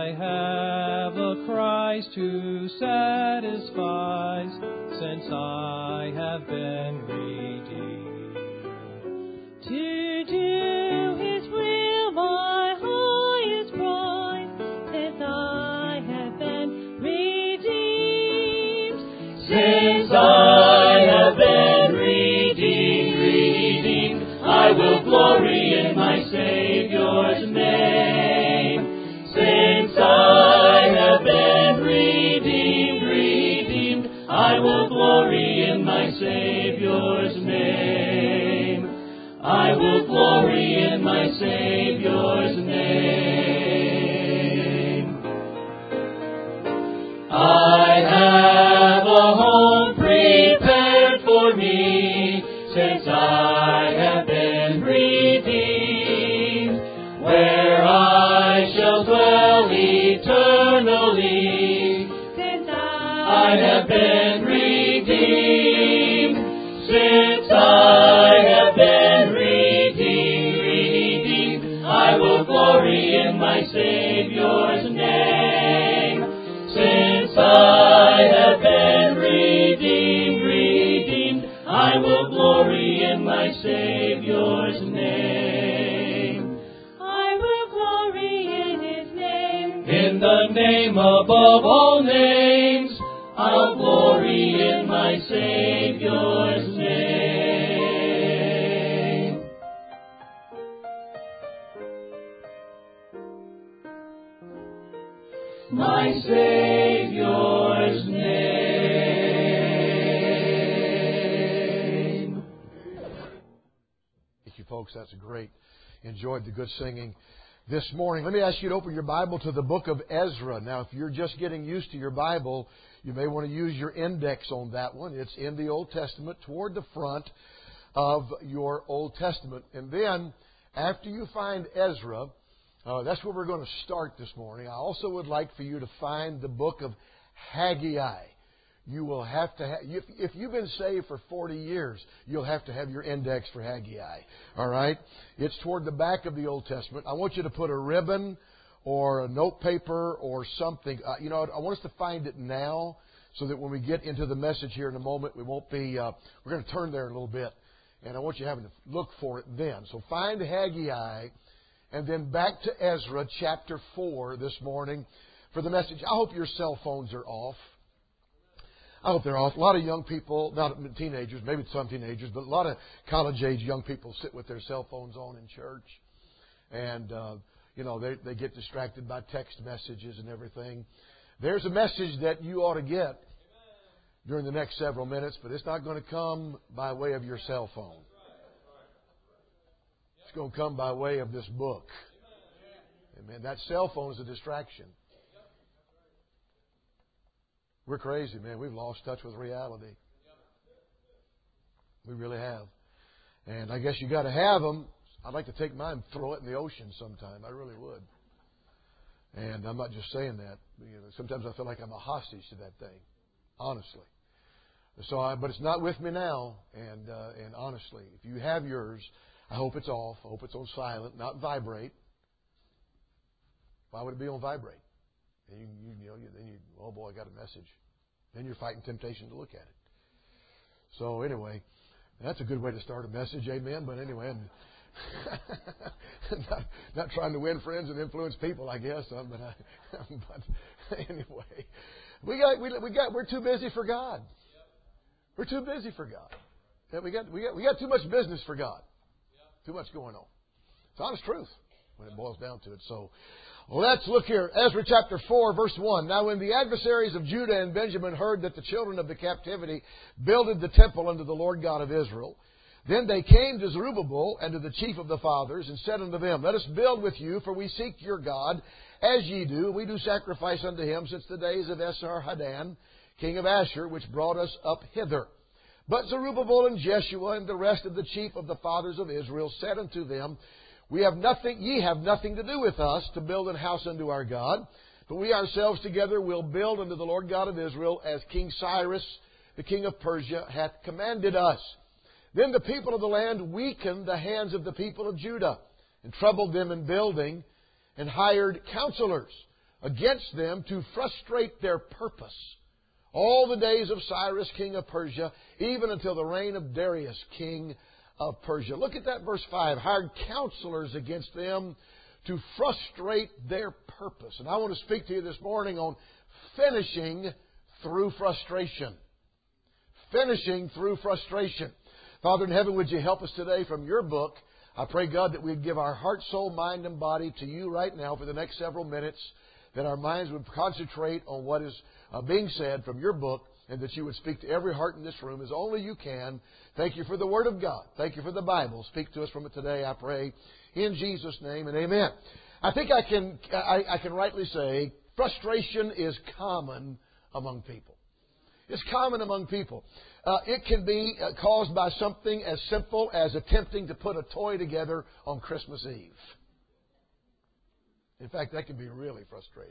I have a Christ who satisfies, since I have been redeemed. To do His will, my highest prize, since I have been redeemed. Since I have been redeemed, I will glory in my Savior's name. Since I have been redeemed, I will glory in my Savior's name. I will glory in my Savior's name. I have a home prepared for me, since I have been redeemed, where I shall dwell eternally, since I have been redeemed. Since I have been redeemed, I will glory in my Savior's name. Since I have been redeemed, I will glory in my Savior's name. I will glory in His name. In the name above all names, I'll glory in my Savior's name. My Savior's name. Thank you, folks. That's great. Enjoyed the good singing this morning. Let me ask you to open your Bible to the book of Ezra. Now, if you're just getting used to your Bible, you may want to use your index on that one. It's in the Old Testament, toward the front of your Old Testament. And then, after you find Ezra, that's where we're going to start this morning. I also would like for you to find the book of Haggai. You will have to have, if you've been saved for 40 years, you'll have to have your index for Haggai. All right? It's toward the back of the Old Testament. I want you to put a ribbon or a note paper or something. I want us to find it now so that when we get into the message here in a moment, we won't be, we're going to turn there in a little bit. And I want you having to look for it then. So find Haggai and then back to Ezra chapter 4 this morning for the message. I hope your cell phones are off. I hope they're off. A lot of young people, not teenagers, maybe some teenagers, but a lot of college-age young people sit with their cell phones on in church. And, they get distracted by text messages and everything. There's a message that you ought to get during the next several minutes, but it's not going to come by way of your cell phone. It's going to come by way of this book. Amen. That cell phone is a distraction. We're crazy, man. We've lost touch with reality. We really have. And I guess you got to have them. I'd like to take mine and throw it in the ocean sometime. I really would. And I'm not just saying that. Sometimes I feel like I'm a hostage to that thing. Honestly. But it's not with me now. And honestly, if you have yours, I hope it's off. I hope it's on silent, not vibrate. Why would it be on vibrate? And oh boy, I got a message. Then you're fighting temptation to look at it. So anyway, that's a good way to start a message, amen. But anyway, not trying to win friends and influence people, I guess. But anyway, we're too busy for God. We're too busy for God. We got too much business for God. Too much going on. It's honest truth when it boils down to it. So let's look here. Ezra chapter 4, verse 1. Now when the adversaries of Judah and Benjamin heard that the children of the captivity builded the temple unto the Lord God of Israel, then they came to Zerubbabel and to the chief of the fathers, and said unto them, Let us build with you, for we seek your God, as ye do. We do sacrifice unto him since the days of Esarhaddon, king of Ashur, which brought us up hither. But Zerubbabel and Jeshua and the rest of the chief of the fathers of Israel said unto them, Ye have nothing to do with us to build an house unto our God, but we ourselves together will build unto the Lord God of Israel, as King Cyrus, the king of Persia, hath commanded us. Then the people of the land weakened the hands of the people of Judah, and troubled them in building, and hired counselors, against them to frustrate their purpose all the days of Cyrus, king of Persia, even until the reign of Darius, king of Persia. Look at that verse 5. Hired counselors against them to frustrate their purpose. And I want to speak to you this morning on finishing through frustration. Finishing through frustration. Father in heaven, would you help us today from your book? I pray, God, that we'd give our heart, soul, mind, and body to you right now for the next several minutes, that our minds would concentrate on what is being said from your book, and that you would speak to every heart in this room as only you can. Thank you for the Word of God. Thank you for the Bible. Speak to us from it today, I pray, in Jesus' name, and amen. I think I can rightly say frustration is common among people. It's common among people. It can be caused by something as simple as attempting to put a toy together on Christmas Eve. In fact, that can be really frustrating.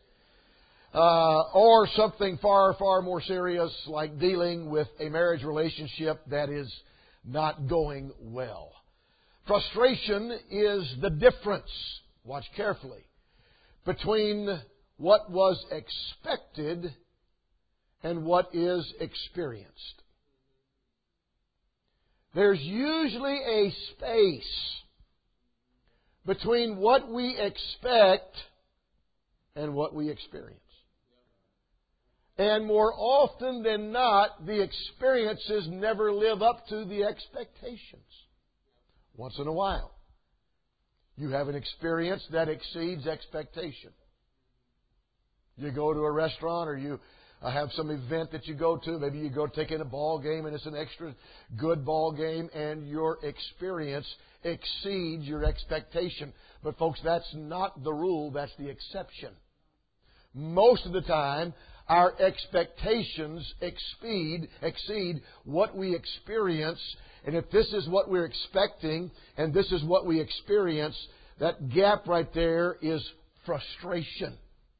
Or something far, far more serious like dealing with a marriage relationship that is not going well. Frustration is the difference, watch carefully, between what was expected and what is experienced. There's usually a space between what we expect and what we experience. And more often than not, the experiences never live up to the expectations. Once in a while, you have an experience that exceeds expectation. You go to a restaurant or you have some event that you go to. Maybe you go take in a ball game and it's an extra good ball game and your experience exceeds your expectation. But folks, that's not the rule, that's the exception. Most of the time, our expectations exceed what we experience. And if this is what we're expecting and this is what we experience, that gap right there is frustration.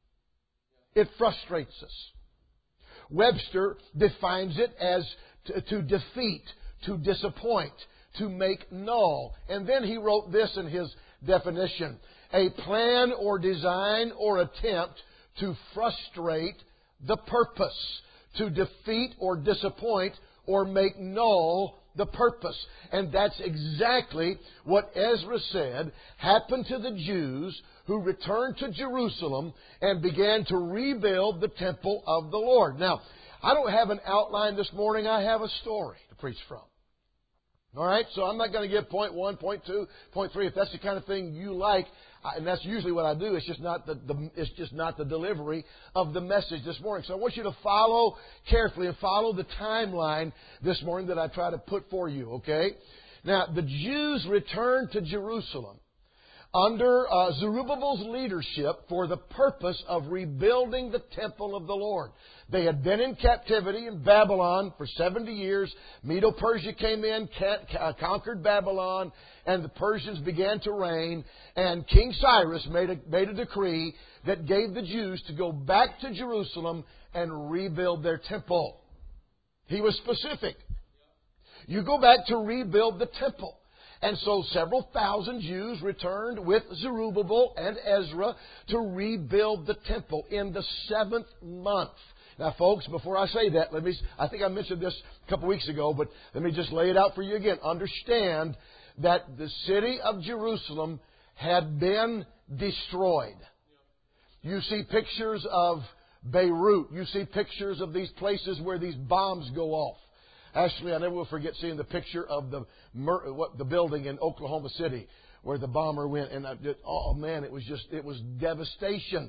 It frustrates us. Webster defines it as to defeat, to disappoint, to make null. And then he wrote this in his definition: a plan or design or attempt to frustrate the purpose, to defeat or disappoint or make null the purpose. And that's exactly what Ezra said happened to the Jews who returned to Jerusalem and began to rebuild the temple of the Lord. Now, I don't have an outline this morning. I have a story to preach from. All right? So I'm not going to give point 1, point 2, point 3. If that's the kind of thing you like, and that's usually what I do, it's just not the delivery of the message this morning. So I want you to follow carefully and follow the timeline this morning that I try to put for you, okay? Now, the Jews returned to Jerusalem under Zerubbabel's leadership for the purpose of rebuilding the temple of the Lord. They had been in captivity in Babylon for 70 years. Medo-Persia came in, conquered Babylon, and the Persians began to reign. And King Cyrus made a decree that gave the Jews to go back to Jerusalem and rebuild their temple. He was specific. You go back to rebuild the temple. And so several thousand Jews returned with Zerubbabel and Ezra to rebuild the temple in the 7th month. Now, folks, before I say that, I think I mentioned this a couple weeks ago, but let me just lay it out for you again. Understand that the city of Jerusalem had been destroyed. You see pictures of Beirut. You see pictures of these places where these bombs go off. Actually, I never will forget seeing the picture of the building in Oklahoma City where the bomber went, and it was devastation.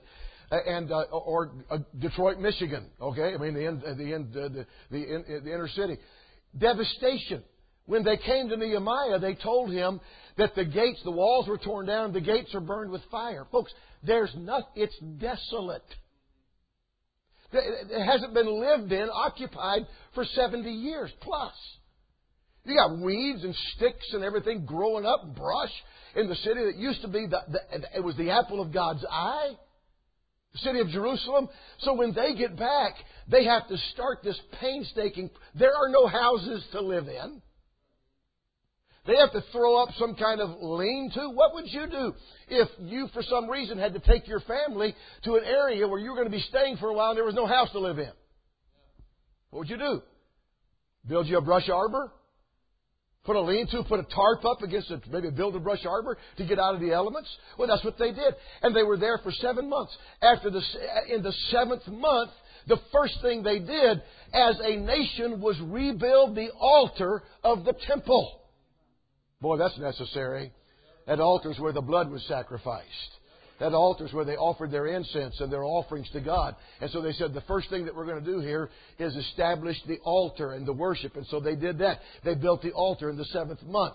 Or Detroit, Michigan. Okay, I mean the inner city, devastation. When they came to Nehemiah, they told him that the walls were torn down, the gates are burned with fire. Folks, it's desolate. It hasn't been lived in, occupied for 70 years plus. You got weeds and sticks and everything growing up, brush in the city that used to be it was the apple of God's eye, the city of Jerusalem. So when they get back, they have to start this painstaking. There are no houses to live in. They have to throw up some kind of lean-to. What would you do if you, for some reason, had to take your family to an area where you were going to be staying for a while and there was no house to live in? What would you do? Build you a brush arbor? Put a lean-to, put a tarp up against it, maybe build a brush arbor to get out of the elements? Well, that's what they did. And they were there for 7 months. In the 7th month, the first thing they did as a nation was rebuild the altar of the temple. Boy, that's necessary. That altar is where the blood was sacrificed. That altar is where they offered their incense and their offerings to God. And so they said, the first thing that we're going to do here is establish the altar and the worship. And so they did that. They built the altar in the 7th month.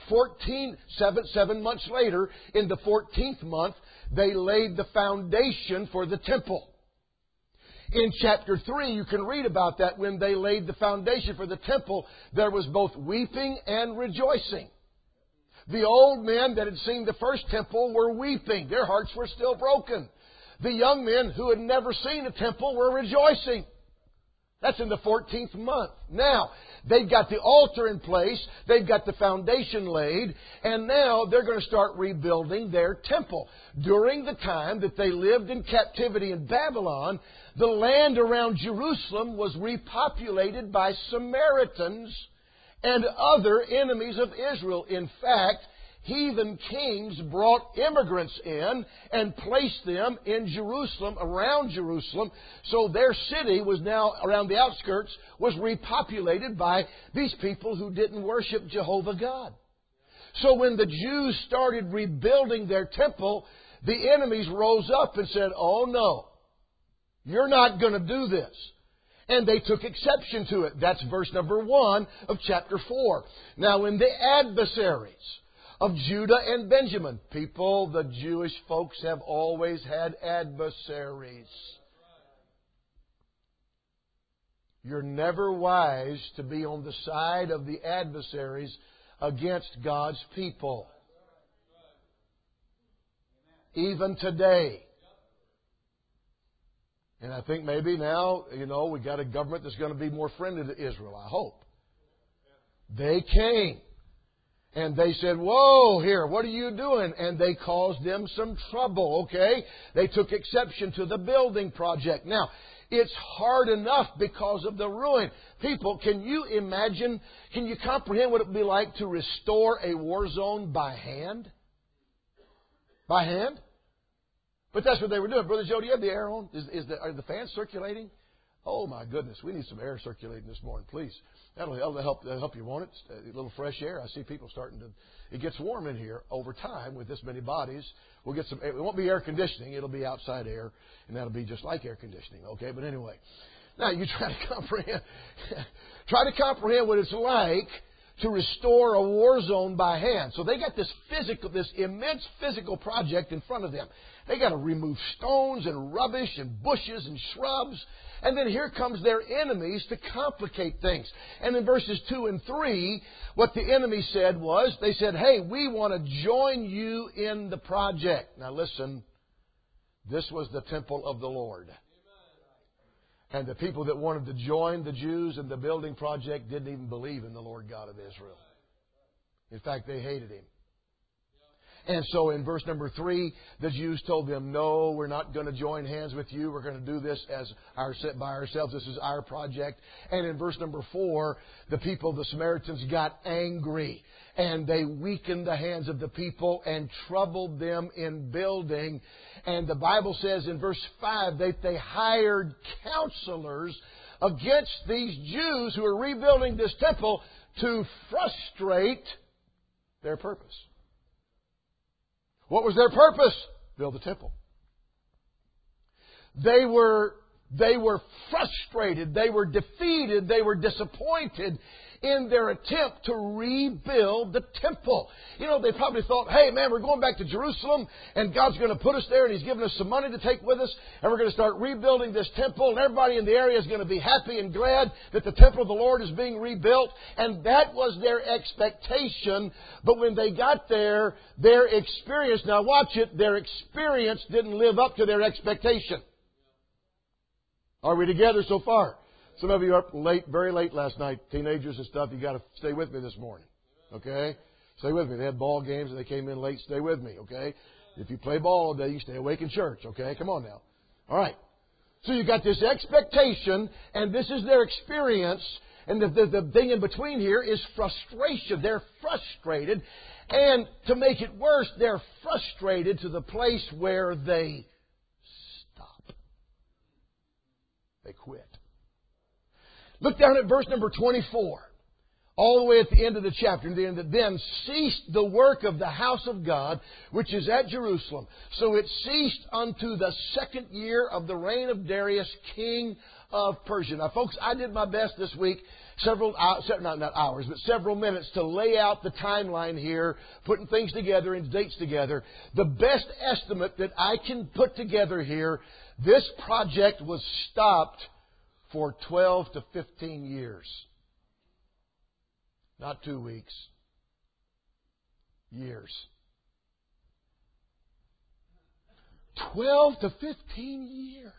7 months later, in the 14th month, they laid the foundation for the temple. In chapter 3, you can read about that. When they laid the foundation for the temple, there was both weeping and rejoicing. The old men that had seen the first temple were weeping. Their hearts were still broken. The young men who had never seen a temple were rejoicing. That's in the 14th month. Now, they've got the altar in place. They've got the foundation laid. And now they're going to start rebuilding their temple. During the time that they lived in captivity in Babylon, the land around Jerusalem was repopulated by Samaritans and other enemies of Israel. In fact, heathen kings brought immigrants in and placed them in Jerusalem, around Jerusalem. So their city was now, around the outskirts, was repopulated by these people who didn't worship Jehovah God. So when the Jews started rebuilding their temple, the enemies rose up and said, "Oh no, you're not going to do this." And they took exception to it. That's verse number 1 of chapter 4. Now, when the adversaries of Judah and Benjamin, people, the Jewish folks have always had adversaries. You're never wise to be on the side of the adversaries against God's people. Even today. And I think maybe now, we got a government that's going to be more friendly to Israel, I hope. They came and they said, "Whoa, here, what are you doing?" And they caused them some trouble, okay? They took exception to the building project. Now, it's hard enough because of the ruin. People, can you imagine, can you comprehend what it would be like to restore a war zone by hand? By hand? But that's what they were doing. Brother Joe, do you have the air on? Are the fans circulating? Oh, my goodness. We need some air circulating this morning, please. That'll help you, won't it? A little fresh air. I see people starting to... It gets warm in here over time with this many bodies. We'll get some... It won't be air conditioning. It'll be outside air, and that'll be just like air conditioning, okay? But anyway, now you try to comprehend what it's like to restore a war zone by hand. So they got this immense physical project in front of them. They got to remove stones and rubbish and bushes and shrubs. And then here comes their enemies to complicate things. And in verses 2 and 3, what the enemy said was, they said, "Hey, we want to join you in the project." Now listen, this was the temple of the Lord. And the people that wanted to join the Jews in the building project didn't even believe in the Lord God of Israel. In fact, they hated Him. And so in verse number 3, the Jews told them, "No, we're not going to join hands with you. We're going to do this by ourselves. This is our project." And in verse number 4, the people, the Samaritans, got angry. And they weakened the hands of the people and troubled them in building. And the Bible says in verse 5 that they hired counselors against these Jews who are rebuilding this temple to frustrate their purpose. What was their purpose? Build the temple. They were frustrated. They were defeated. They were disappointed in their attempt to rebuild the temple. They probably thought, "Hey, man, we're going back to Jerusalem, and God's going to put us there, and He's given us some money to take with us, and we're going to start rebuilding this temple, and everybody in the area is going to be happy and glad that the temple of the Lord is being rebuilt." And that was their expectation. But when they got there, their experience, now watch it, their experience didn't live up to their expectation. Are we together so far? Some of you are up late, very late last night, teenagers and stuff. You got to stay with me this morning, okay? Stay with me. They had ball games and they came in late. Stay with me, okay? If you play ball all day, you stay awake in church, okay? Come on now. All right. So you got this expectation, and this is their experience. And the thing in between here is frustration. They're frustrated. And to make it worse, they're frustrated to the place where they stop. They quit. Look down at verse number 24. All the way at the end of the chapter. Then ceased the work of the house of God, which is at Jerusalem. So it ceased unto the 2nd year of the reign of Darius, king of Persia. Now, folks, I did my best this week, several minutes to lay out the timeline here, putting things together and dates together. The best estimate that I can put together here, this project was stopped for 12 to 15 years. Not 2 weeks. Years. 12 to 15 years.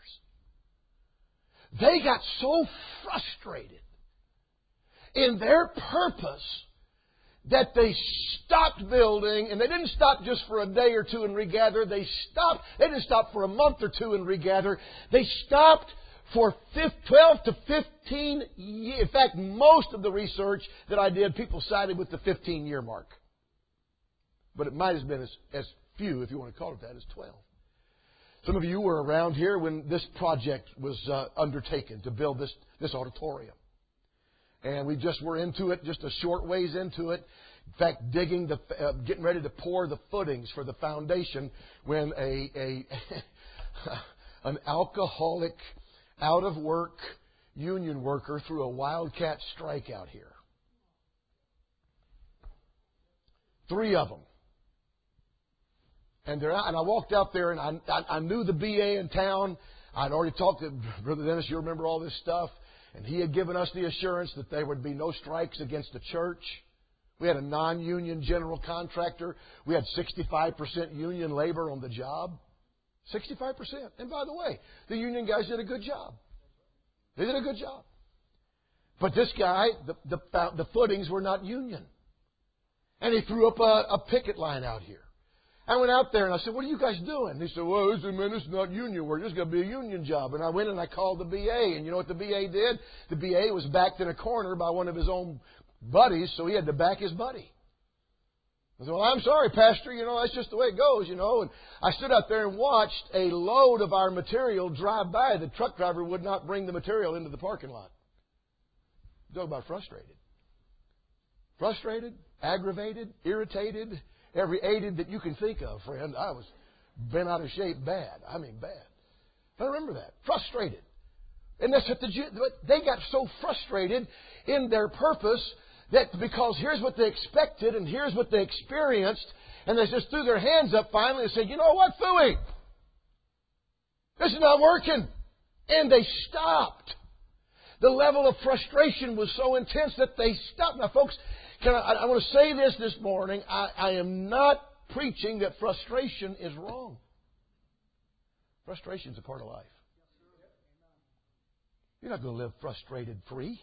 They got so frustrated in their purpose that they stopped building, and they didn't stop just for a day or two and regather. They didn't stop for a month or two and regather. They stopped for 12 to 15 years. In fact, most of the research that I did, people sided with the 15-year mark. But it might have been as few, if you want to call it that, as 12. Some of you were around here when this project was undertaken to build this auditorium. And we just were into it, just a short ways into it. In fact, getting ready to pour the footings for the foundation when an alcoholic, out of work union worker threw a wildcat strike out here. 3 of them. And I walked out there and I knew the BA in town. I'd already talked to Brother Dennis, you remember all this stuff. And he had given us the assurance that there would be no strikes against the church. We had a non-union general contractor. We had 65% union labor on the job. 65%. And by the way, the union guys did a good job. They did a good job. But this guy, the footings were not union. And he threw up a picket line out here. I went out there and I said, "What are you guys doing?" He said, "Well, this is not union work. This is going to be a union job." And I went and I called the BA. And you know what the BA did? The BA was backed in a corner by one of his own buddies, so he had to back his buddy. I said, "Well, I'm sorry, Pastor. That's just the way it goes, And I stood out there and watched a load of our material drive by. The truck driver would not bring the material into the parking lot. Talk about frustrated. Frustrated, aggravated, irritated, every aided that you can think of, friend. I was bent out of shape bad. I mean bad. I remember that. Frustrated. And that's what they got so frustrated in their purpose that because here's what they expected and here's what they experienced, and they just threw their hands up finally and said, "You know what, phooey? This is not working." And they stopped. The level of frustration was so intense that they stopped. Now, folks, I want to say this morning. I am not preaching that frustration is wrong. Frustration is a part of life. You're not going to live frustrated free.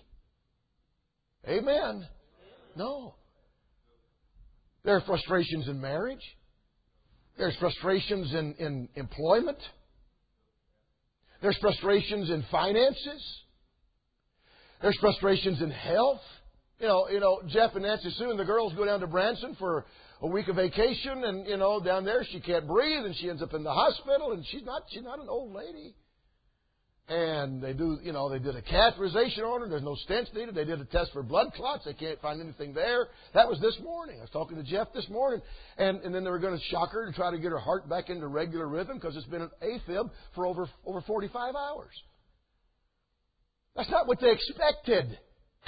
Amen. No. There are frustrations in marriage. There's frustrations in employment. There's frustrations in finances. There's frustrations in health. Jeff and Nancy Sue and the girls go down to Branson for a week of vacation, and down there she can't breathe, and she ends up in the hospital, and she's not an old lady. And they did a catheterization on her. There's no stents needed. They did a test for blood clots. They can't find anything there. That was this morning. I was talking to Jeff this morning. And then they were going to shock her to try to get her heart back into regular rhythm because it's been an AFib for over 45 hours. That's not what they expected.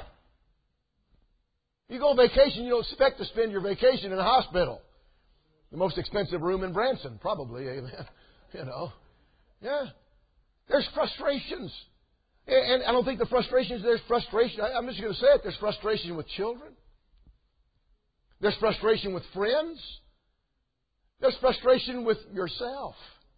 You go on vacation, you don't expect to spend your vacation in a hospital. The most expensive room in Branson, probably. Amen. Yeah. There's frustrations. And I don't think the frustrations, there's frustration. I'm just going to say it. There's frustration with children. There's frustration with friends. There's frustration with yourself.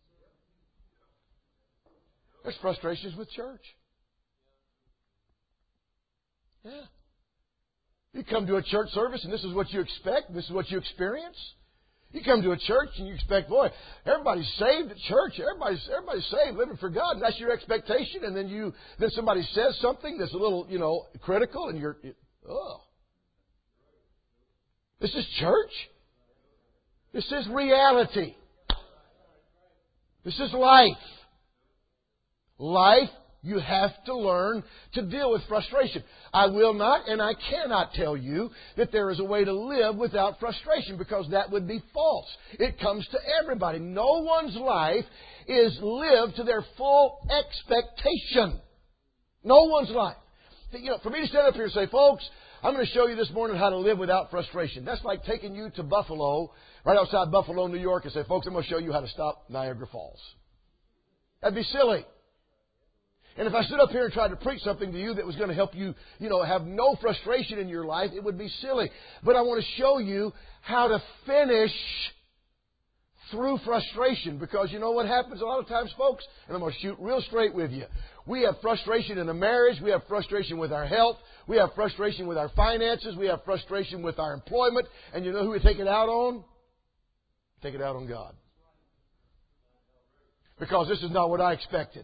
There's frustrations with church. Yeah. You come to a church service and this is what you expect. This is what you experience. You come to a church and you expect, boy, everybody's saved at church. Everybody's saved, living for God. And that's your expectation. And then somebody says something that's a little, critical, and oh. This is church. This is reality. This is life. Life, you have to learn to deal with frustration. I will not and I cannot tell you that there is a way to live without frustration, because that would be false. It comes to everybody. No one's life is lived to their full expectation. No one's life. For me to stand up here and say, folks, I'm going to show you this morning how to live without frustration. That's like taking you to Buffalo, right outside Buffalo, New York, and say, folks, I'm going to show you how to stop Niagara Falls. That'd be silly. And if I stood up here and tried to preach something to you that was going to help you, have no frustration in your life, it would be silly. But I want to show you how to finish through frustration. Because you know what happens a lot of times, folks? And I'm going to shoot real straight with you. We have frustration in a marriage. We have frustration with our health. We have frustration with our finances. We have frustration with our employment. And you know who we take it out on? Take it out on God. Because this is not what I expected.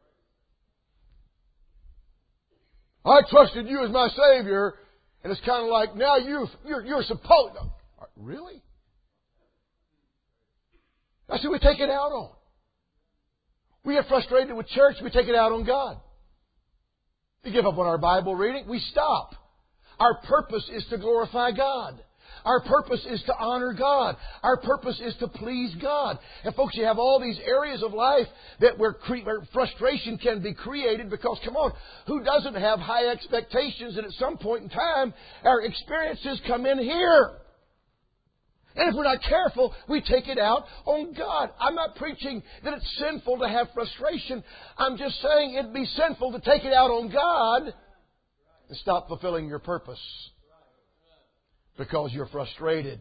I trusted you as my Savior, and it's kind of like, now you're supposed to. Really? That's who we take it out on. We get frustrated with church, we take it out on God. We give up on our Bible reading, we stop. Our purpose is to glorify God. Our purpose is to honor God. Our purpose is to please God. And folks, you have all these areas of life that where frustration can be created, because, come on, who doesn't have high expectations that at some point in time our experiences come in here? And if we're not careful, we take it out on God. I'm not preaching that it's sinful to have frustration. I'm just saying it'd be sinful to take it out on God and stop fulfilling your purpose because you're frustrated.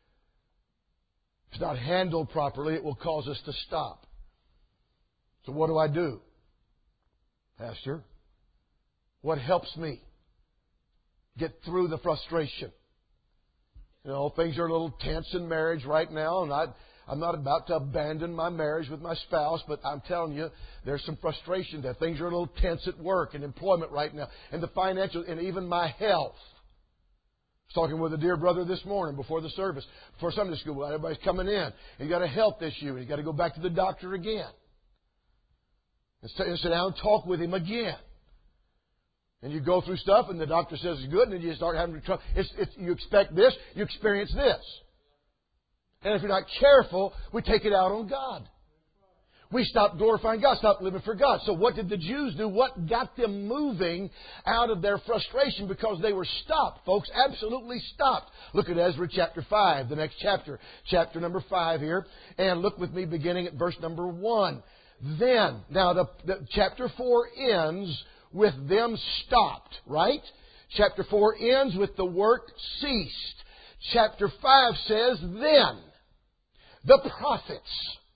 If it's not handled properly, it will cause us to stop. So what do I do? Pastor, what helps me get through the frustration? Things are a little tense in marriage right now, and I'm not about to abandon my marriage with my spouse, but I'm telling you, there's some frustration there. Things are a little tense at work and employment right now, and the financial, and even my health. I was talking with a dear brother this morning before the service, before Sunday school. Everybody's coming in, and you got a health issue, and you got to go back to the doctor again. And sit down and talk with him again. And you go through stuff, and the doctor says it's good, and then you start having trouble. You expect this, you experience this. And if you're not careful, we take it out on God. We stop glorifying God, stop living for God. So what did the Jews do? What got them moving out of their frustration? Because they were stopped, folks, absolutely stopped. Look at Ezra chapter 5, the next chapter, chapter number 5 here. And look with me beginning at verse number 1. Then, now the chapter 4 ends with them stopped, right? Chapter 4 ends with the work ceased. Chapter 5 says, then the prophets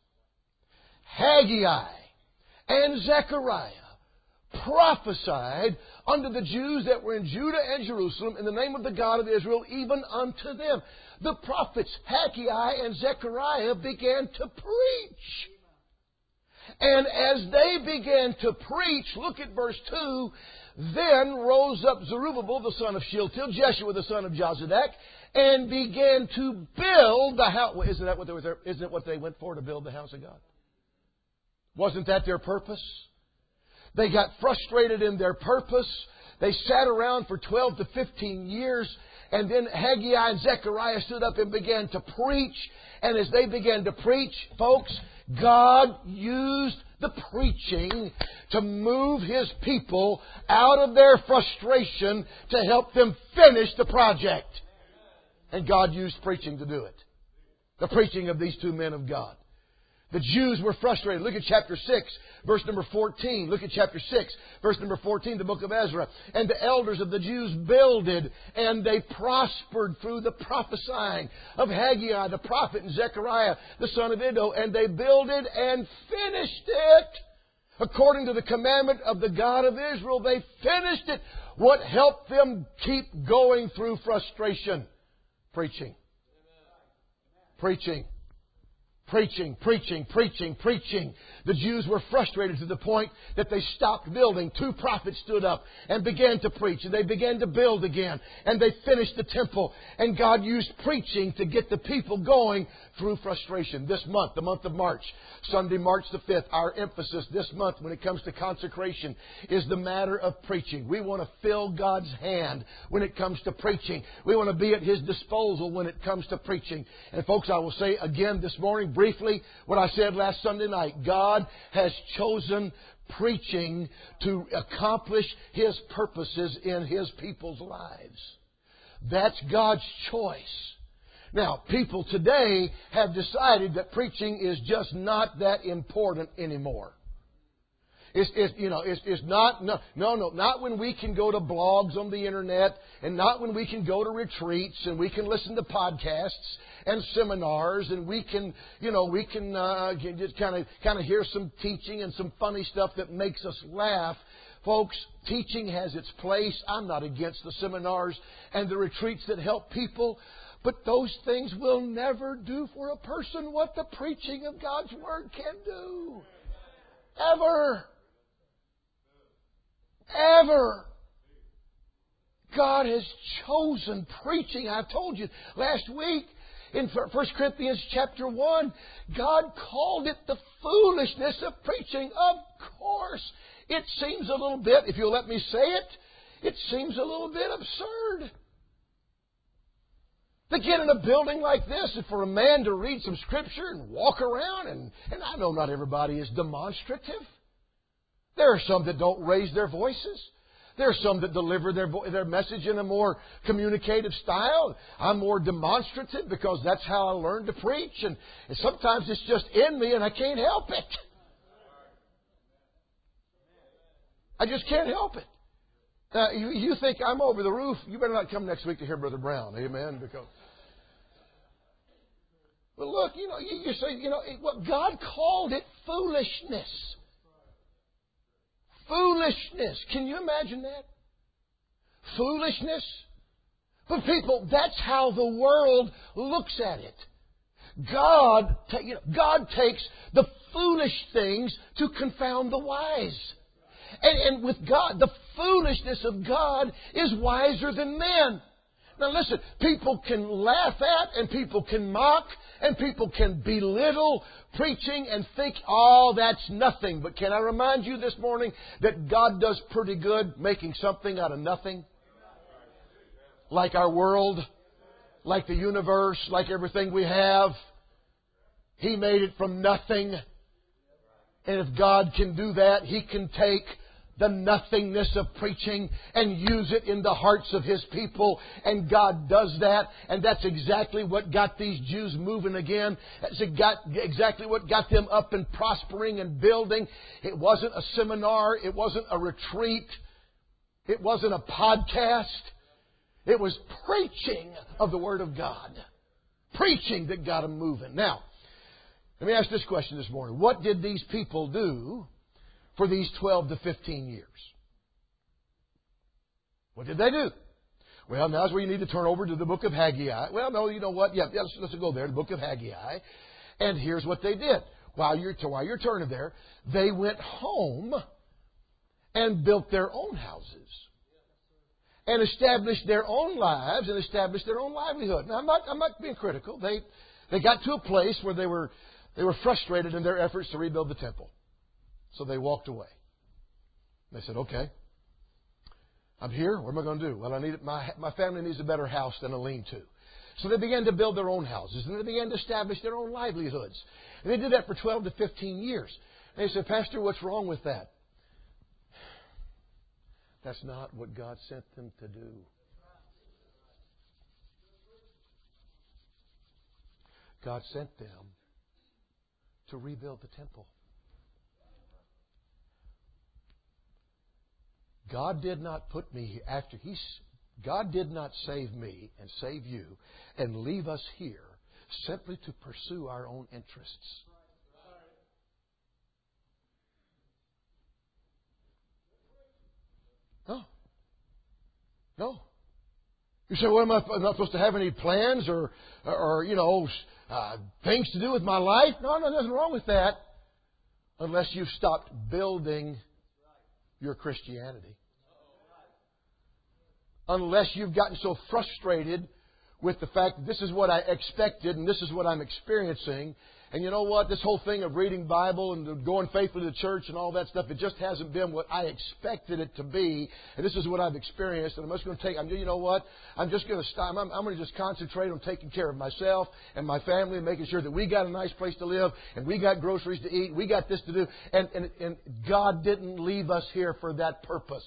Haggai and Zechariah prophesied unto the Jews that were in Judah and Jerusalem in the name of the God of Israel, even unto them. The prophets Haggai and Zechariah began to preach. And as they began to preach, look at verse 2, then rose up Zerubbabel, the son of Shealtiel, Jeshua, the son of Jozadak, and began to build the house. Well, isn't it what they went for, to build the house of God? Wasn't that their purpose? They got frustrated in their purpose. They sat around for 12 to 15 years. And then Haggai and Zechariah stood up and began to preach. And as they began to preach, folks, God used the preaching to move His people out of their frustration to help them finish the project. And God used preaching to do it. The preaching of these two men of God. The Jews were frustrated. Look at chapter 6, verse number 14. Look at chapter 6, verse number 14, the book of Ezra. And the elders of the Jews builded, and they prospered through the prophesying of Haggai, the prophet, and Zechariah, the son of Iddo. And they builded and finished it. According to the commandment of the God of Israel, they finished it What helped them keep going through frustration? Preaching. Preaching. Preaching, preaching, preaching, preaching. The Jews were frustrated to the point that they stopped building. 2 prophets stood up and began to preach. And they began to build again. And they finished the temple. And God used preaching to get the people going through frustration. This month, the month of March, Sunday, March the 5th, our emphasis this month when it comes to consecration is the matter of preaching. We want to fill God's hand when it comes to preaching. We want to be at His disposal when it comes to preaching. And folks, I will say again this morning, briefly, what I said last Sunday night. God has chosen preaching to accomplish His purposes in His people's lives. That's God's choice. Now, people today have decided that preaching is just not that important anymore. It's not, not when we can go to blogs on the internet and not when we can go to retreats and we can listen to podcasts and seminars and we can just kind of hear some teaching and some funny stuff that makes us laugh. Folks, teaching has its place. I'm not against the seminars and the retreats that help people, but those things will never do for a person what the preaching of God's Word can do. Ever. Ever. God has chosen preaching. I told you last week in 1 Corinthians chapter 1, God called it the foolishness of preaching. Of course, it seems a little bit, if you'll let me say it, it seems a little bit absurd. To get in a building like this and for a man to read some Scripture and walk around, and I know not everybody is demonstrative. There are some that don't raise their voices. There are some that deliver their message in a more communicative style. I'm more demonstrative because that's how I learned to preach. And sometimes it's just in me and I can't help it. I just can't help it. You think I'm over the roof, you better not come next week to hear Brother Brown. Amen? Because, but look, you say, God called it foolishness. Foolishness. Can you imagine that? Foolishness. But people, that's how the world looks at it. God takes the foolish things to confound the wise. And with God, the foolishness of God is wiser than men. Now listen, people can laugh at and people can mock and people can belittle preaching and think, oh, that's nothing. But can I remind you this morning that God does pretty good making something out of nothing? Like our world, like the universe, like everything we have. He made it from nothing. And if God can do that, He can take the nothingness of preaching and use it in the hearts of His people. And God does that. And that's exactly what got these Jews moving again. That's exactly what got them up and prospering and building. It wasn't a seminar. It wasn't a retreat. It wasn't a podcast. It was preaching of the Word of God. Preaching that got them moving. Now, let me ask this question this morning. What did these people do for these 12 to 15 years? What did they do? Well, now's where you need to turn over to the book of Haggai. Well, no, you know what? Yeah, let's go there, the book of Haggai. And here's what they did. While you're turning there, they went home and built their own houses and established their own lives and established their own livelihood. Now, I'm not being critical. They got to a place where they were frustrated in their efforts to rebuild the temple. So they walked away. They said, okay, I'm here. What am I going to do? Well, my family needs a better house than a lean-to. So they began to build their own houses, and they began to establish their own livelihoods. And they did that for 12 to 15 years. And they said, Pastor, what's wrong with that? That's not what God sent them to do. God sent them to rebuild the temple. God did not put me here God did not save me and save you and leave us here simply to pursue our own interests. No. No. You say, well, am I not supposed to have any plans or things to do with my life? No, nothing wrong with that. Unless you've stopped building your Christianity. Unless you've gotten so frustrated with the fact that this is what I expected and this is what I'm experiencing. And you know what? This whole thing of reading Bible and going faithfully to church and all that stuff, it just hasn't been what I expected it to be. And this is what I've experienced. And I'm just going to you know what? I'm just going to stop. I'm going to just concentrate on taking care of myself and my family and making sure that we got a nice place to live and we got groceries to eat. We got this to do. And God didn't leave us here for that purpose.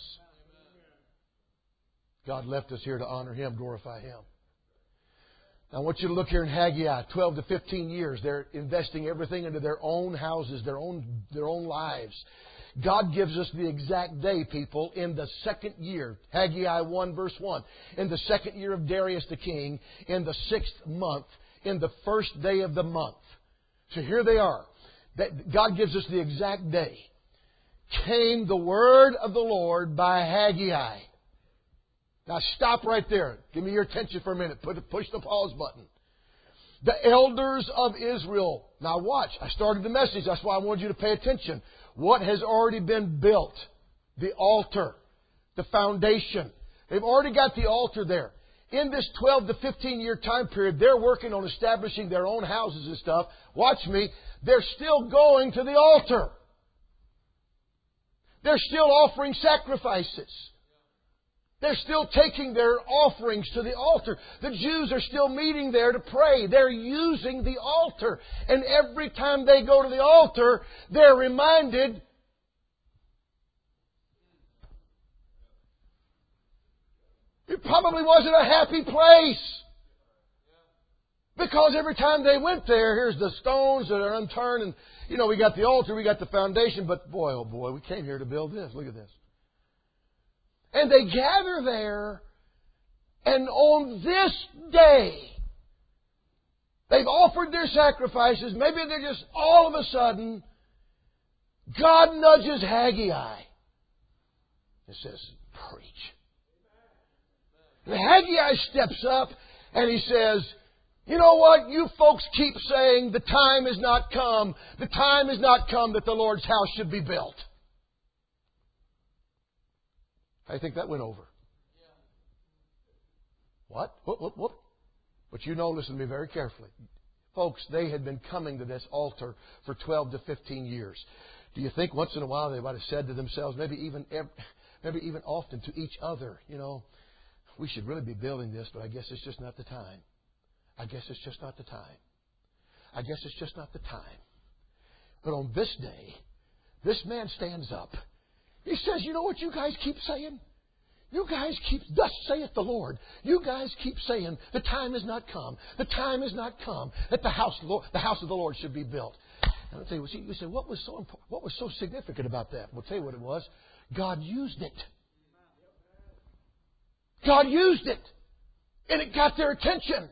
God left us here to honor Him, glorify Him. Now, I want you to look here in Haggai, 12 to 15 years. They're investing everything into their own houses, their own lives. God gives us the exact day, people, in the second year. Haggai 1, verse 1. In the second year of Darius the king, in the 6th month, in the first day of the month. So here they are. God gives us the exact day. Came the word of the Lord by Haggai. Now stop right there. Give me your attention for a minute. Push the pause button. The elders of Israel. Now watch. I started the message. That's why I wanted you to pay attention. What has already been built? The altar. The foundation. They've already got the altar there. In this 12 to 15 year time period, they're working on establishing their own houses and stuff. Watch me. They're still going to the altar. They're still offering sacrifices. They're still taking their offerings to the altar. The Jews are still meeting there to pray. They're using the altar. And every time they go to the altar, they're reminded, it probably wasn't a happy place. Because every time they went there, here's the stones that are unturned. And, we got the altar, we got the foundation. But boy, oh boy, we came here to build this. Look at this. And they gather there, and on this day, they've offered their sacrifices. Maybe they're just all of a sudden, God nudges Haggai and says, preach. And Haggai steps up and he says, you know what? You folks keep saying the time has not come. The time has not come that the Lord's house should be built. I think that went over. What? But listen to me very carefully. Folks, they had been coming to this altar for 12 to 15 years. Do you think once in a while they might have said to themselves, maybe even often to each other, we should really be building this, but I guess it's just not the time. I guess it's just not the time. I guess it's just not the time. But on this day, this man stands up. He says, you know what you guys keep saying? You guys keep, thus saith the Lord. You guys keep saying the time has not come. The time has not come that the house of the Lord should be built. And I'll tell you say, what was so significant about that? We'll tell you what it was. God used it. God used it. And it got their attention.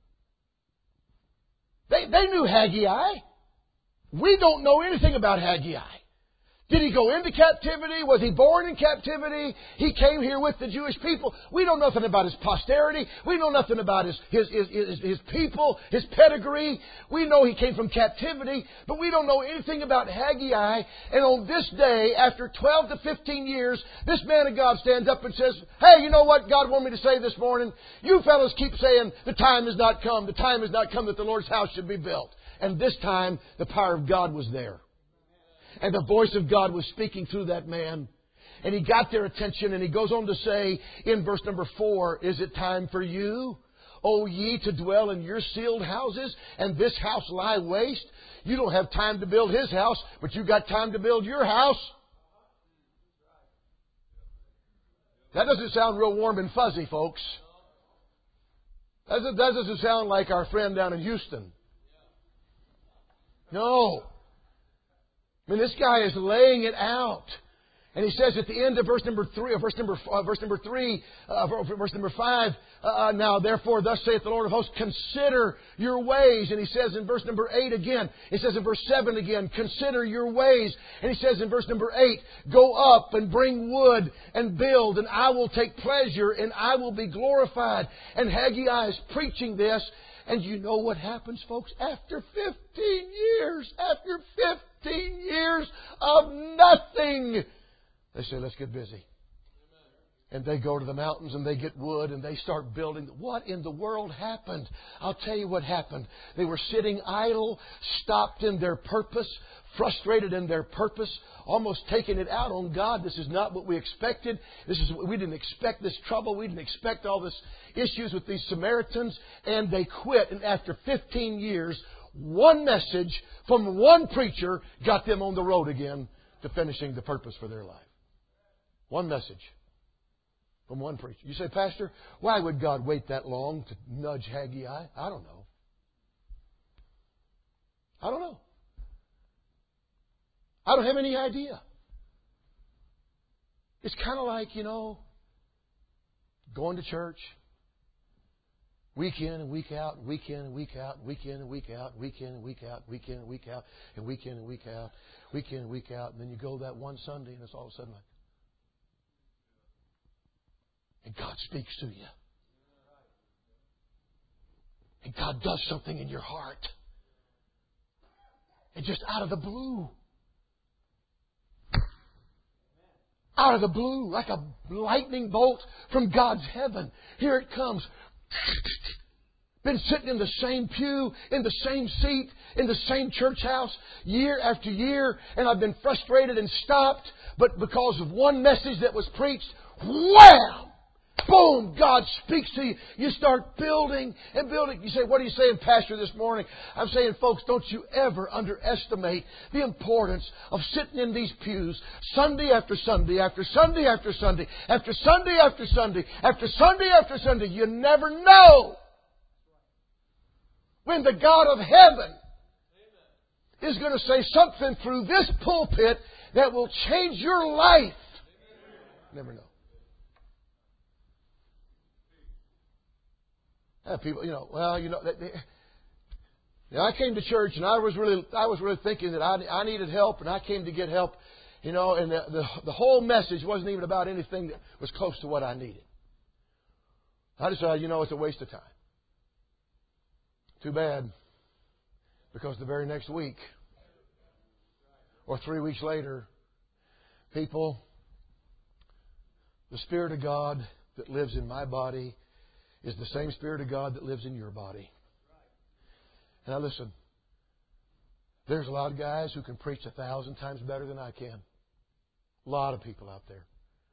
They knew Haggai. We don't know anything about Haggai. Did he go into captivity? Was he born in captivity? He came here with the Jewish people. We know nothing about his posterity. We know nothing about his people, his pedigree. We know he came from captivity, but we don't know anything about Haggai. And on this day, after 12 to 15 years, this man of God stands up and says, hey, you know what God wanted me to say this morning? You fellows keep saying the time has not come. The time has not come that the Lord's house should be built. And this time, the power of God was there. And the voice of God was speaking through that man. And he got their attention. And he goes on to say in verse number 4, is it time for you, O ye, to dwell in your sealed houses, and this house lie waste? You don't have time to build his house, but you got time to build your house. That doesn't sound real warm and fuzzy, folks. That doesn't sound like our friend down in Houston. No. I mean, this guy is laying it out. And he says at the end of verse number 5, now therefore thus saith the Lord of hosts, consider your ways. And he says in verse number 8 again, it says in verse 7 again, consider your ways. And he says in verse number 8, go up and bring wood and build, and I will take pleasure and I will be glorified. And Haggai is preaching this. And you know what happens, folks? After 15 years of nothing, they say, let's get busy. And they go to the mountains and they get wood and they start building. What in the world happened? I'll tell you what happened. They were sitting idle, stopped in their purpose, frustrated in their purpose, almost taking it out on God. This is not what we expected. We didn't expect this trouble. We didn't expect all this issues with these Samaritans. And they quit. And after 15 years, one message from one preacher got them on the road again to finishing the purpose for their life. One message from one preacher. You say, Pastor, why would God wait that long to nudge Haggai? I don't know. I don't have any idea. It's kind of like, going to church week in and week out, week in and week out, week in and week out, week in and week out, week in and week out, and week in and week out, week in and week out, and then you go that one Sunday and it's all of a sudden like, and God speaks to you. And God does something in your heart. And just out of the blue. Out of the blue, like a lightning bolt from God's heaven. Here it comes. Been sitting in the same pew, in the same seat, in the same church house, year after year, and I've been frustrated and stopped, but because of one message that was preached, wham! Boom! God speaks to you. You start building and building. You say, what are you saying, Pastor, this morning? I'm saying, folks, don't you ever underestimate the importance of sitting in these pews Sunday after Sunday, after Sunday after Sunday, after Sunday after Sunday, after Sunday after Sunday. You never know when the God of heaven is going to say something through this pulpit that will change your life. Never know. People, I came to church and I was really thinking that I needed help, and I came to get help, and the whole message wasn't even about anything that was close to what I needed. I decided, it's a waste of time. Too bad, because the very next week or 3 weeks later, the Spirit of God that lives in my body is the same Spirit of God that lives in your body. And now listen, there's a lot of guys who can preach 1,000 times better than I can. A lot of people out there.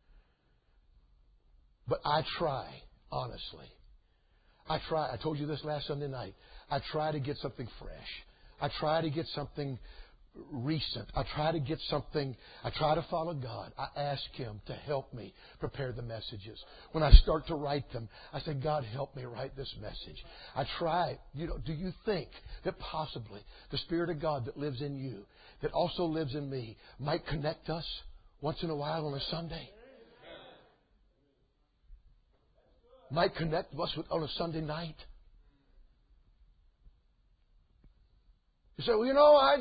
But I try, honestly. I told you this last Sunday night. I try to get something fresh. I try to get something recent. I try to follow God. I ask Him to help me prepare the messages. When I start to write them, I say, God, help me write this message. I try. Do you think that possibly the Spirit of God that lives in you, that also lives in me, might connect us once in a while on a Sunday? Might connect us on a Sunday night? You say, well, I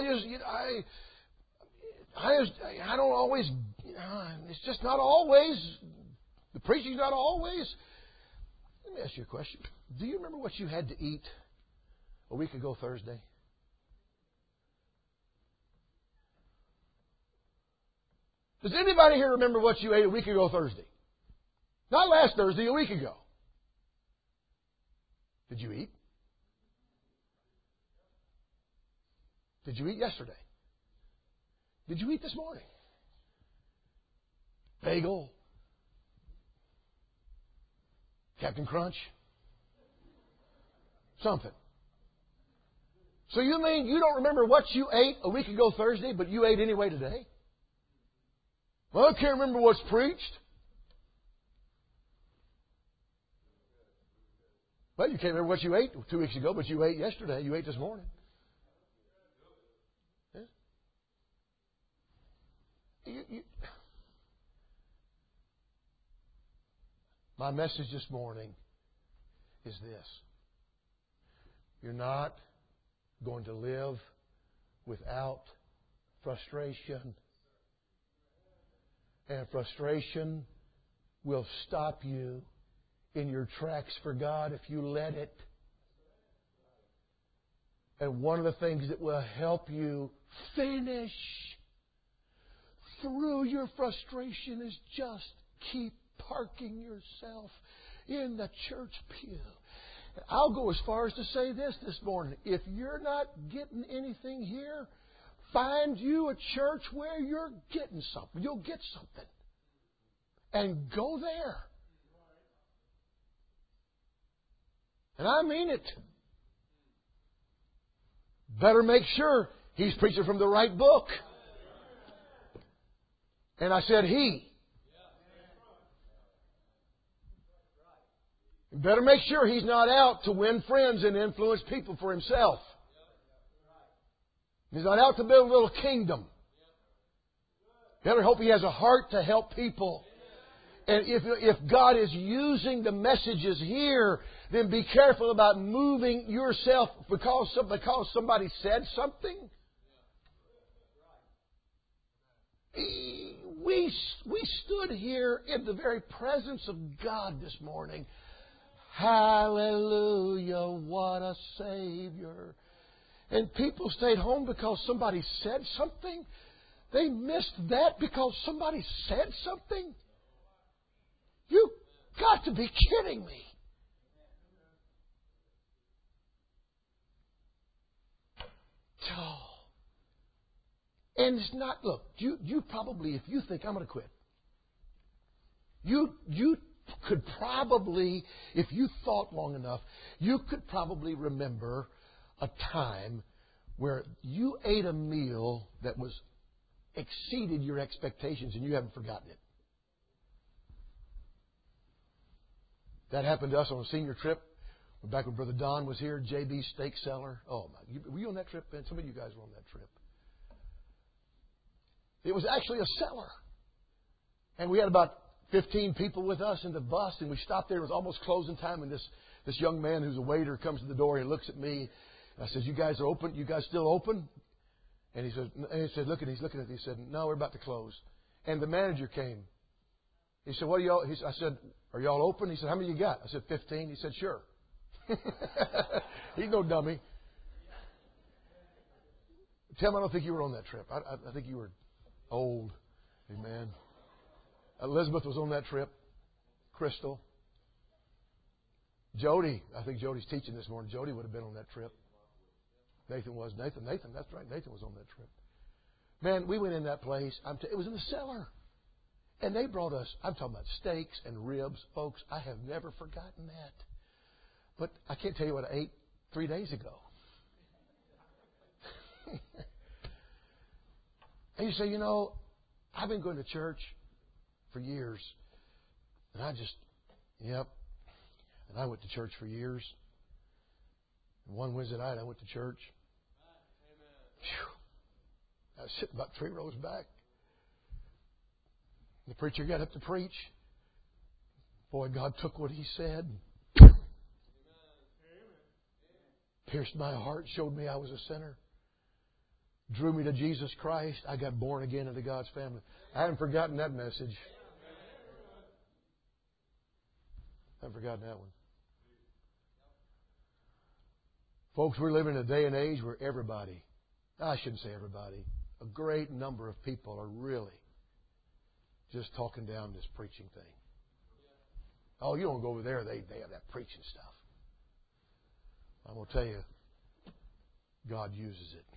don't always, it's just not always, the preaching's not always. Let me ask you a question. Do you remember what you had to eat a week ago Thursday? Does anybody here remember what you ate a week ago Thursday? Not last Thursday, a week ago. Did you eat? Did you eat yesterday? Did you eat this morning? Bagel? Captain Crunch? Something. So you mean you don't remember what you ate a week ago Thursday, but you ate anyway today? Well, I can't remember what's preached. Well, you can't remember what you ate 2 weeks ago, but you ate yesterday. You ate this morning. My message this morning is this. You're not going to live without frustration. And frustration will stop you in your tracks for God if you let it. And one of the things that will help you finish through your frustration is just keep parking yourself in the church pew. I'll go as far as to say this morning. If you're not getting anything here, find you a church where you're getting something. You'll get something. And go there. And I mean it. Better make sure he's preaching from the right book. And I said he. Better make sure he's not out to win friends and influence people for himself. He's not out to build a little kingdom. Better hope he has a heart to help people. And if God is using the messages here, then be careful about moving yourself because somebody said something. We stood here in the very presence of God this morning. Hallelujah, what a Savior. And people stayed home because somebody said something. They missed that because somebody said something. You've got to be kidding me. Oh. And it's not, look, you probably, if you think I'm going to quit, you could probably, if you thought long enough, you could probably remember a time where you ate a meal that was exceeded your expectations and you haven't forgotten it. That happened to us on a senior trip. Back when Brother Don was here, JB's Steak Cellar. Oh my! Were you on that trip, man? Some of you guys were on that trip. It was actually a cellar, and we had about 15 people with us in the bus, and we stopped there. It was almost closing time, and this young man who's a waiter comes to the door. He looks at me. I said, "You guys are open? You guys still open?" And he said, "Look," and he's looking at me. He said, "No, we're about to close." And the manager came. He said, "What are y'all?" I said, "Are y'all open?" He said, "How many you got?" I said, 15. He said, "Sure." He's no dummy. Tim, I don't think you were on that trip. I think you were old. Amen. Elizabeth was on that trip. Crystal. Jody. I think Jody's teaching this morning. Jody would have been on that trip. Nathan was. Nathan, that's right. Nathan was on that trip. Man, we went in that place. It was in the cellar. And they brought us, I'm talking about steaks and ribs. Folks, I have never forgotten that. But I can't tell you what I ate 3 days ago. And you say, I've been going to church for years. And And I went to church for years. And one Wednesday night I went to church. Whew. I was sitting about 3 rows back. The preacher got up to preach. Boy, God took what he said, pierced my heart, showed me I was a sinner, drew me to Jesus Christ. I got born again into God's family. I haven't forgotten that message. I haven't forgotten that one. Folks, we're living in a day and age where I shouldn't say everybody, a great number of people are really just talking down this preaching thing. Oh, you don't go over there. They have that preaching stuff. I'm going to tell you, God uses it.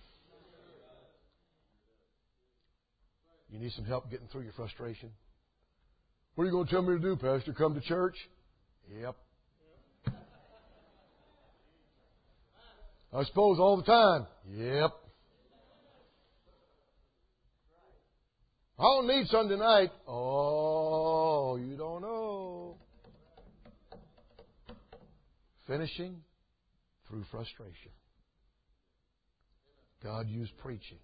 You need some help getting through your frustration? What are you going to tell me to do, Pastor? Come to church? Yep. I suppose all the time? Yep. I don't need Sunday night. Oh, you don't know. Finishing through frustration. God used preaching.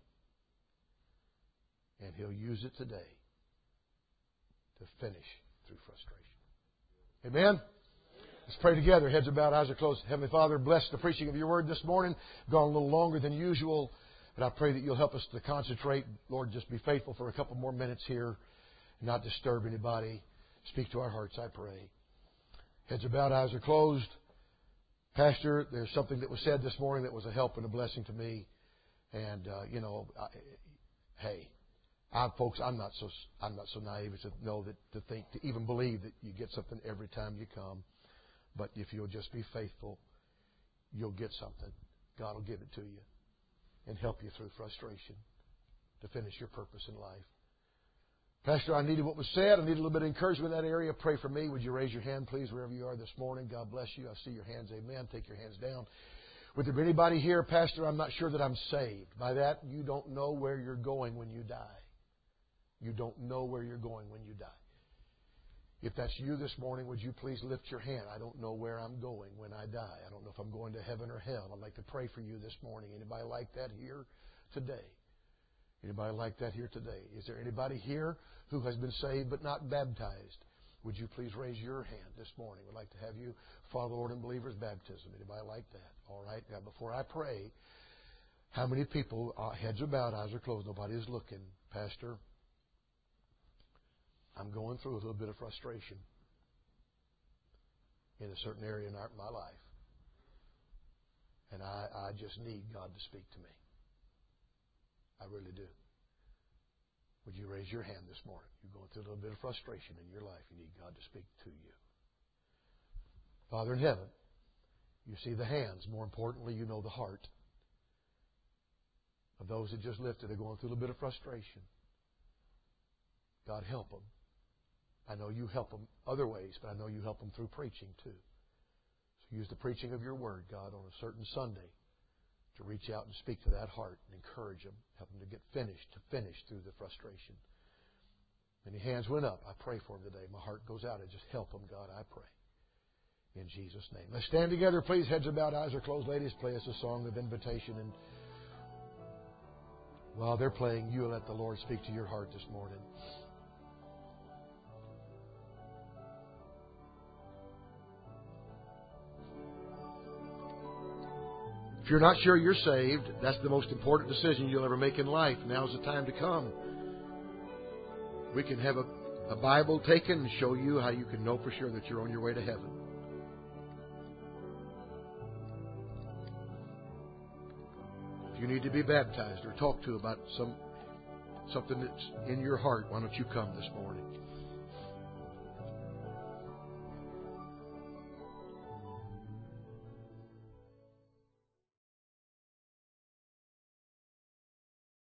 And He'll use it today to finish through frustration. Amen? Let's pray together. Heads are bowed, eyes are closed. Heavenly Father, bless the preaching of your word this morning. Gone a little longer than usual, but I pray that you'll help us to concentrate. Lord, just be faithful for a couple more minutes here and not disturb anybody. Speak to our hearts, I pray. Heads are bowed, eyes are closed. Pastor, there's something that was said this morning that was a help and a blessing to me. And, folks, I'm not so naive as to know that, to think, to even believe that you get something every time you come. But if you'll just be faithful, you'll get something. God will give it to you and help you through frustration to finish your purpose in life. Pastor, I needed what was said. I needed a little bit of encouragement in that area. Pray for me. Would you raise your hand, please, wherever you are this morning? God bless you. I see your hands. Amen. Take your hands down. Would there be anybody here, Pastor, I'm not sure that I'm saved? By that, you don't know where you're going when you die. You don't know where you're going when you die. If that's you this morning, would you please lift your hand? I don't know where I'm going when I die. I don't know if I'm going to heaven or hell. I'd like to pray for you this morning. Anybody like that here today? Anybody like that here today? Is there anybody here who has been saved but not baptized? Would you please raise your hand this morning? We'd like to have you follow the Lord in believers' baptism. Anybody like that? All right. Now, before I pray, how many people, heads are bowed, eyes are closed, nobody is looking? Pastor, I'm going through a little bit of frustration in a certain area in my life. And I just need God to speak to me. I really do. Would you raise your hand this morning? You're going through a little bit of frustration in your life. You need God to speak to you. Father in heaven, you see the hands. More importantly, you know the heart of those that just lifted are going through a little bit of frustration. God, help them. I know you help them other ways, but I know you help them through preaching too. So use the preaching of your word, God, on a certain Sunday to reach out and speak to that heart and encourage them, help them to finish through the frustration. Many hands went up. I pray for them today. My heart goes out and just help them, God, I pray. In Jesus' name. Let's stand together, please. Heads are bowed, eyes are closed. Ladies, play us a song of invitation. And while they're playing, you let the Lord speak to your heart this morning. If you're not sure you're saved, that's the most important decision you'll ever make in life. Now's the time to come. We can have a Bible taken and show you how you can know for sure that you're on your way to heaven. If you need to be baptized or talked to about something that's in your heart, why don't you come this morning?